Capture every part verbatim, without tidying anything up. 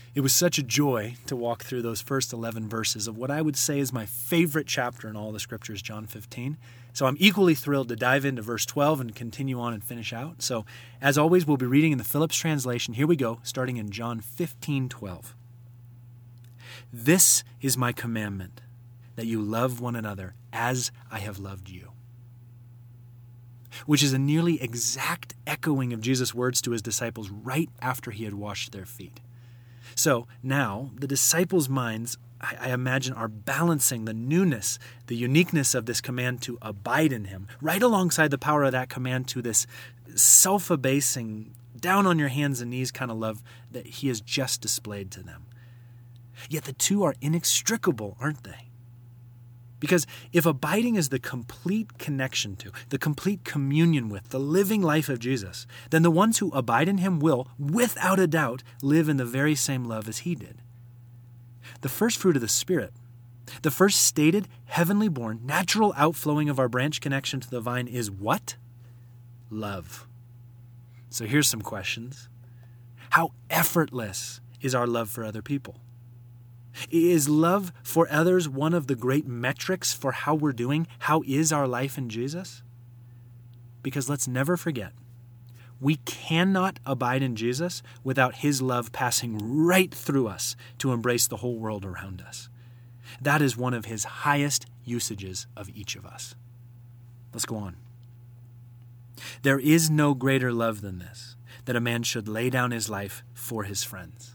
It was such a joy to walk through those first eleven verses of what I would say is my favorite chapter in all the scriptures, John fifteen. So I'm equally thrilled to dive into verse twelve and continue on and finish out. So as always, we'll be reading in the Phillips translation. Here we go, starting in John fifteen twelve. This is my commandment, that you love one another as I have loved you. Which is a nearly exact echoing of Jesus' words to his disciples right after he had washed their feet. So now the disciples' minds, I, I imagine, are balancing the newness, the uniqueness of this command to abide in him, right alongside the power of that command to this self-abasing, down on your hands and knees kind of love that he has just displayed to them. Yet the two are inextricable, aren't they? Because if abiding is the complete connection to, the complete communion with, the living life of Jesus, then the ones who abide in him will, without a doubt, live in the very same love as he did. The first fruit of the Spirit, the first stated, heavenly born, natural outflowing of our branch connection to the vine is what? Love. So here's some questions. How effortless is our love for other people? Is love for others one of the great metrics for how we're doing? How is our life in Jesus? Because let's never forget, we cannot abide in Jesus without his love passing right through us to embrace the whole world around us. That is one of his highest usages of each of us. Let's go on. There is no greater love than this, that a man should lay down his life for his friends.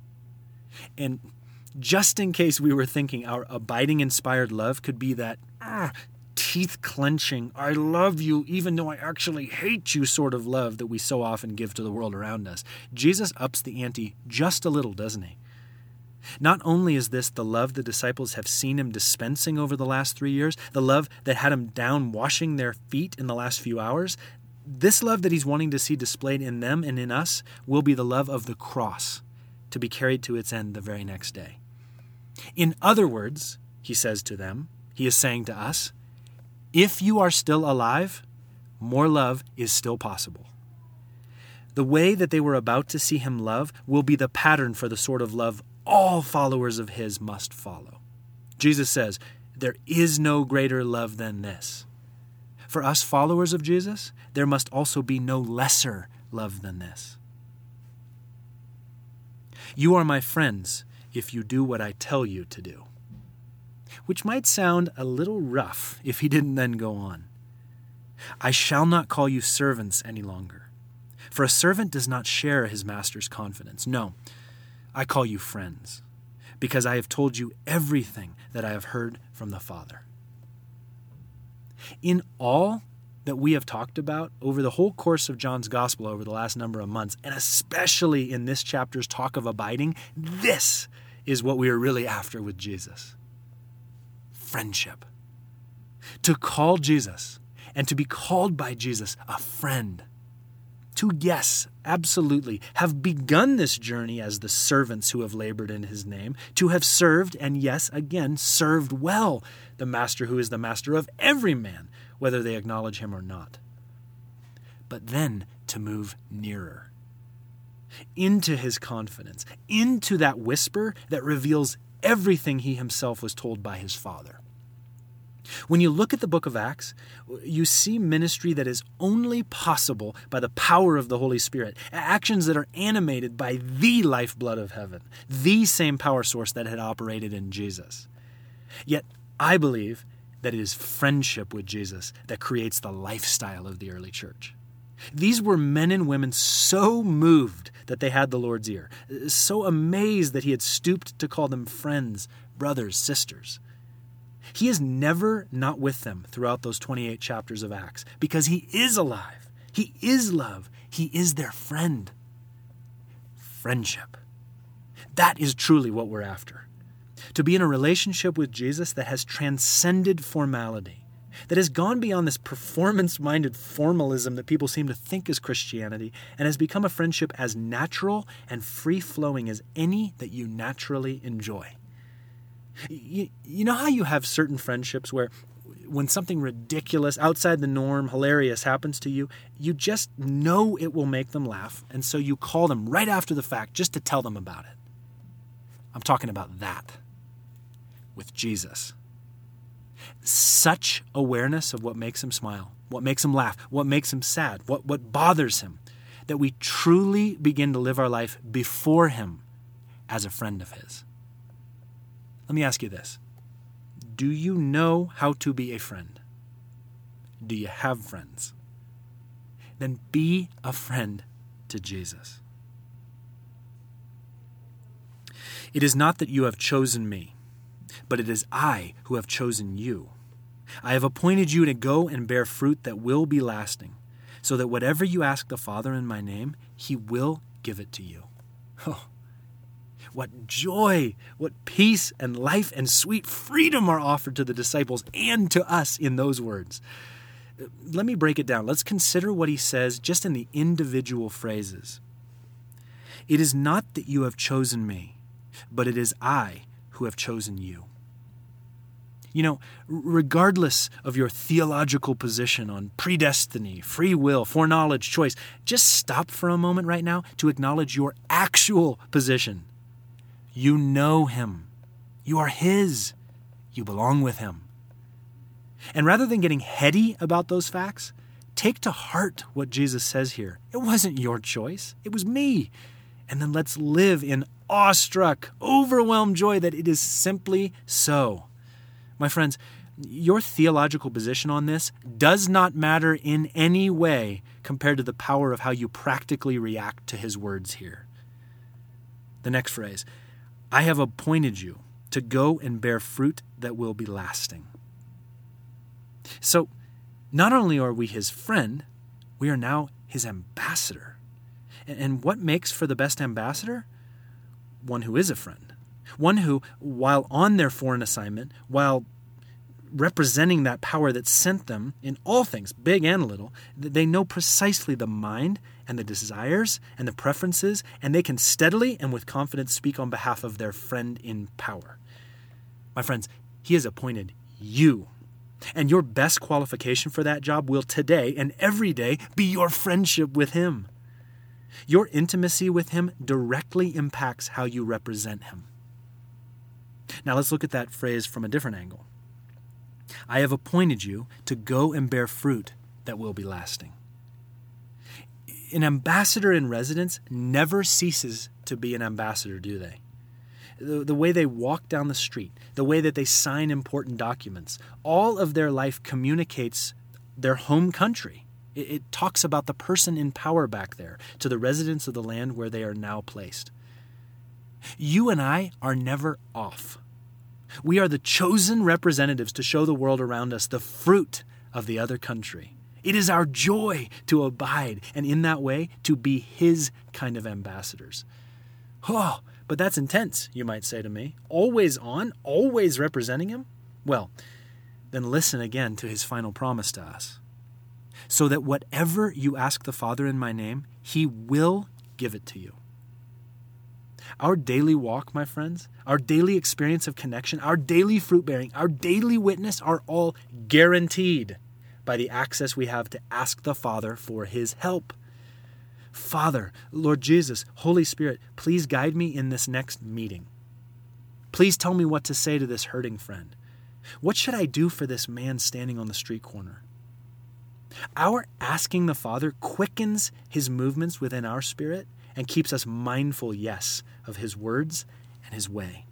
And just in case we were thinking our abiding-inspired love could be that ah, teeth-clenching, I love you even though I actually hate you sort of love that we so often give to the world around us, Jesus ups the ante just a little, doesn't he? Not only is this the love the disciples have seen him dispensing over the last three years, the love that had him down washing their feet in the last few hours, this love that he's wanting to see displayed in them and in us will be the love of the cross, to be carried to its end the very next day. In other words, he says to them, he is saying to us, if you are still alive, more love is still possible. The way that they were about to see him love will be the pattern for the sort of love all followers of his must follow. Jesus says, there is no greater love than this. For us followers of Jesus, there must also be no lesser love than this. You are my friends if you do what I tell you to do. Which might sound a little rough if he didn't then go on. I shall not call you servants any longer, for a servant does not share his master's confidence. No, I call you friends, because I have told you everything that I have heard from the Father. In all that we have talked about over the whole course of John's gospel over the last number of months, and especially in this chapter's talk of abiding, this is what we are really after with Jesus. Friendship. To call Jesus and to be called by Jesus a friend. To, yes, absolutely, have begun this journey as the servants who have labored in his name, to have served, and yes, again, served well, the master who is the master of every man, whether they acknowledge him or not. But then to move nearer, into his confidence, into that whisper that reveals everything he himself was told by his Father. When you look at the book of Acts, you see ministry that is only possible by the power of the Holy Spirit, actions that are animated by the lifeblood of heaven, the same power source that had operated in Jesus. Yet I believe that it is friendship with Jesus that creates the lifestyle of the early church. These were men and women so moved that they had the Lord's ear, so amazed that he had stooped to call them friends, brothers, sisters. He is never not with them throughout those twenty-eight chapters of Acts because he is alive. He is love. He is their friend. Friendship. That is truly what we're after. To be in a relationship with Jesus that has transcended formality, that has gone beyond this performance-minded formalism that people seem to think is Christianity, and has become a friendship as natural and free-flowing as any that you naturally enjoy. You, you know how you have certain friendships where when something ridiculous, outside the norm, hilarious happens to you, you just know it will make them laugh, and so you call them right after the fact just to tell them about it. I'm talking about that with Jesus. Such awareness of what makes him smile, what makes him laugh, what makes him sad, what, what bothers him, that we truly begin to live our life before him as a friend of his. Let me ask you this. Do you know how to be a friend? Do you have friends? Then be a friend to Jesus. It is not that you have chosen me, but it is I who have chosen you. I have appointed you to go and bear fruit that will be lasting, so that whatever you ask the Father in my name, he will give it to you. Oh, what joy, what peace and life and sweet freedom are offered to the disciples and to us in those words. Let me break it down. Let's consider what he says just in the individual phrases. It is not that you have chosen me, but it is I who have chosen you. You know, regardless of your theological position on predestiny, free will, foreknowledge, choice, just stop for a moment right now to acknowledge your actual position. You know him. You are his. You belong with him. And rather than getting heady about those facts, take to heart what Jesus says here. It wasn't your choice. It was me. And then let's live in awestruck, overwhelmed joy that it is simply so. My friends, your theological position on this does not matter in any way compared to the power of how you practically react to his words here. The next phrase, I have appointed you to go and bear fruit that will be lasting. So, not only are we his friend, we are now his ambassador. And what makes for the best ambassador? One who is a friend. One who, while on their foreign assignment, while representing that power that sent them in all things, big and little, they know precisely the mind and the desires and the preferences, and they can steadily and with confidence speak on behalf of their friend in power. My friends, he has appointed you. And your best qualification for that job will today and every day be your friendship with him. Your intimacy with him directly impacts how you represent him. Now let's look at that phrase from a different angle. I have appointed you to go and bear fruit that will be lasting. An ambassador in residence never ceases to be an ambassador, do they? The, the way they walk down the street, the way that they sign important documents, all of their life communicates their home country. It, it talks about the person in power back there to the residents of the land where they are now placed. You and I are never off. We are the chosen representatives to show the world around us the fruit of the other country. It is our joy to abide, and in that way, to be his kind of ambassadors. Oh, but that's intense, you might say to me. Always on, always representing him? Well, then listen again to his final promise to us. So that whatever you ask the Father in my name, he will give it to you. Our daily walk, my friends, our daily experience of connection, our daily fruit bearing, our daily witness are all guaranteed by the access we have to ask the Father for his help. Father, Lord Jesus, Holy Spirit, please guide me in this next meeting. Please tell me what to say to this hurting friend. What should I do for this man standing on the street corner? Our asking the Father quickens his movements within our spirit and keeps us mindful, yes, of his words and his way.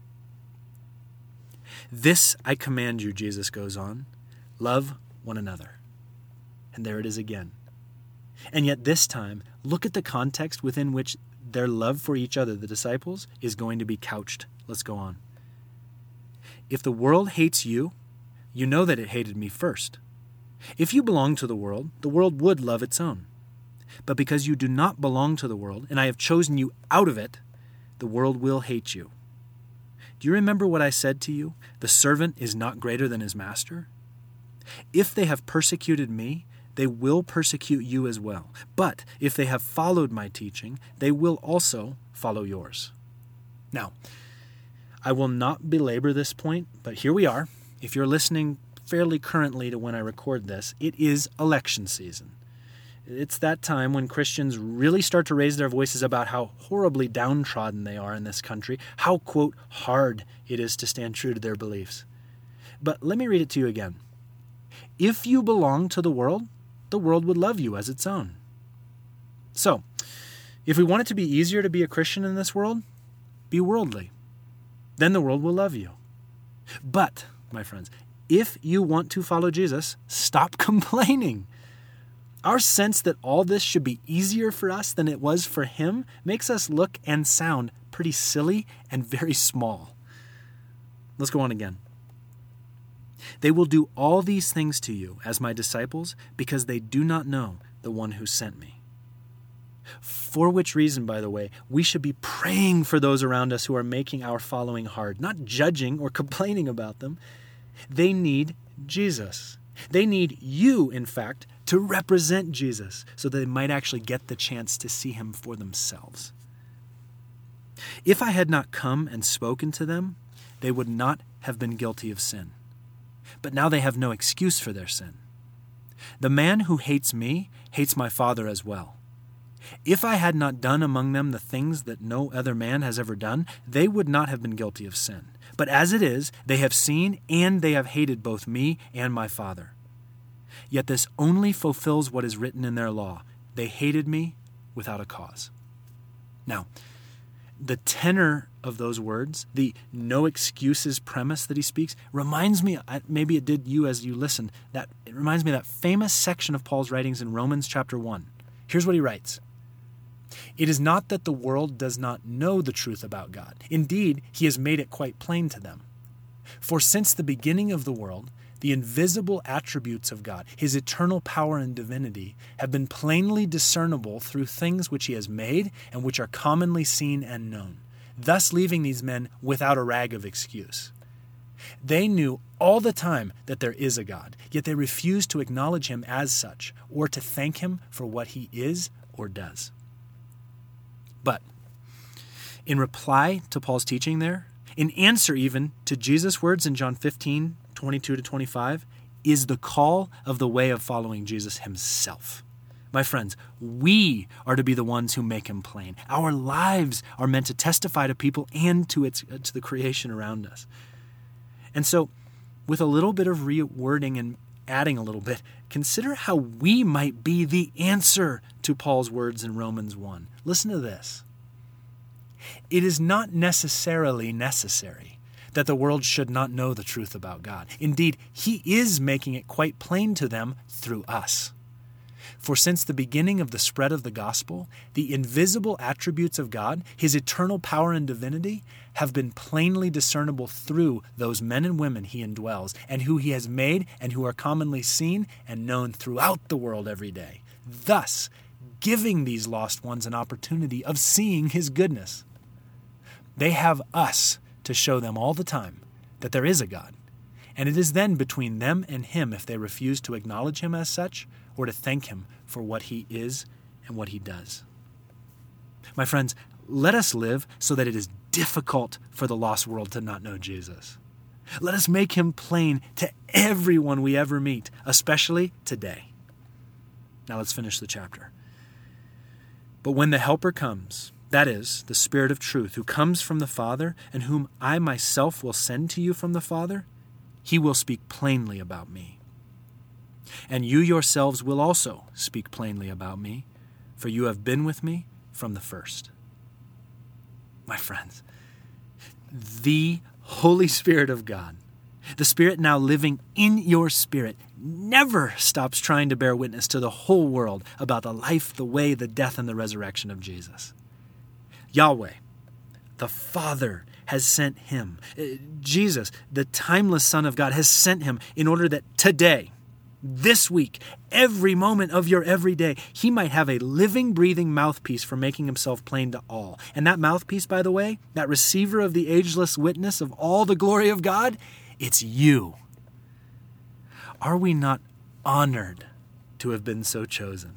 This I command you, Jesus goes on, love one another. And there it is again. And yet this time, look at the context within which their love for each other, the disciples, is going to be couched. Let's go on. If the world hates you, you know that it hated me first. If you belong to the world, the world would love its own. But because you do not belong to the world, and I have chosen you out of it, the world will hate you. Do you remember what I said to you? The servant is not greater than his master. If they have persecuted me, they will persecute you as well. But if they have followed my teaching, they will also follow yours. Now, I will not belabor this point, but here we are. If you're listening fairly currently to when I record this, it is election season. It's that time when Christians really start to raise their voices about how horribly downtrodden they are in this country, how, quote, hard it is to stand true to their beliefs. But let me read it to you again. If you belong to the world, the world would love you as its own. So, if we want it to be easier to be a Christian in this world, be worldly. Then the world will love you. But, my friends, if you want to follow Jesus, stop complaining. Our sense that all this should be easier for us than it was for him makes us look and sound pretty silly and very small. Let's go on again. They will do all these things to you as my disciples because they do not know the one who sent me. For which reason, by the way, we should be praying for those around us who are making our following hard, not judging or complaining about them. They need Jesus. They need you, in fact, to represent Jesus so that they might actually get the chance to see him for themselves. If I had not come and spoken to them, they would not have been guilty of sin. But now they have no excuse for their sin. The man who hates me hates my Father as well. If I had not done among them the things that no other man has ever done, they would not have been guilty of sin. But as it is, they have seen and they have hated both me and my Father. Yet this only fulfills what is written in their law. They hated me without a cause. Now, the tenor of those words, the no excuses premise that he speaks, reminds me, maybe it did you as you listened, that it reminds me of that famous section of Paul's writings in Romans chapter one. Here's what he writes. It is not that the world does not know the truth about God. Indeed, he has made it quite plain to them. For since the beginning of the world, the invisible attributes of God, his eternal power and divinity, have been plainly discernible through things which he has made and which are commonly seen and known, thus leaving these men without a rag of excuse. They knew all the time that there is a God, yet they refuse to acknowledge him as such or to thank him for what he is or does. But in reply to Paul's teaching there, in answer even to Jesus' words in John fifteen, twenty-two to twenty-five, is the call of the way of following Jesus himself. My friends, we are to be the ones who make him plain. Our lives are meant to testify to people and to its to the creation around us. And so, with a little bit of rewording and adding a little bit, consider how we might be the answer to Paul's words in Romans one. Listen to this. It is not necessarily necessary that the world should not know the truth about God. Indeed, he is making it quite plain to them through us. For since the beginning of the spread of the gospel, the invisible attributes of God, his eternal power and divinity, have been plainly discernible through those men and women he indwells, and who he has made, and who are commonly seen and known throughout the world every day, thus giving these lost ones an opportunity of seeing his goodness. They have us to show them all the time that there is a God, and it is then between them and him if they refuse to acknowledge him as such or to thank him for what he is and what he does. My friends, let us live so that it is difficult for the lost world to not know Jesus. Let us make him plain to everyone we ever meet, especially today. Now let's finish the chapter. But when the Helper comes, that is, the Spirit of truth, who comes from the Father, and whom I myself will send to you from the Father, he will speak plainly about me. And you yourselves will also speak plainly about me, for you have been with me from the first. My friends, the Holy Spirit of God, the Spirit now living in your spirit, never stops trying to bear witness to the whole world about the life, the way, the death, and the resurrection of Jesus. Yahweh, the Father, has sent him. Jesus, the timeless Son of God, has sent him in order that today, this week, every moment of your everyday, he might have a living, breathing mouthpiece for making himself plain to all. And that mouthpiece, by the way, that receiver of the ageless witness of all the glory of God, it's you. Are we not honored to have been so chosen?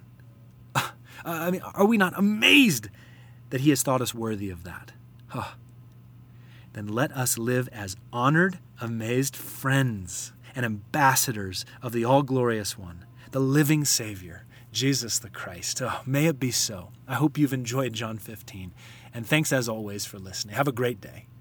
I mean, are we not amazed that he has thought us worthy of that? Huh. Then let us live as honored, amazed friends and ambassadors of the all-glorious one, the living Savior, Jesus the Christ. Oh, may it be so. I hope you've enjoyed John fifteen. And thanks as always for listening. Have a great day.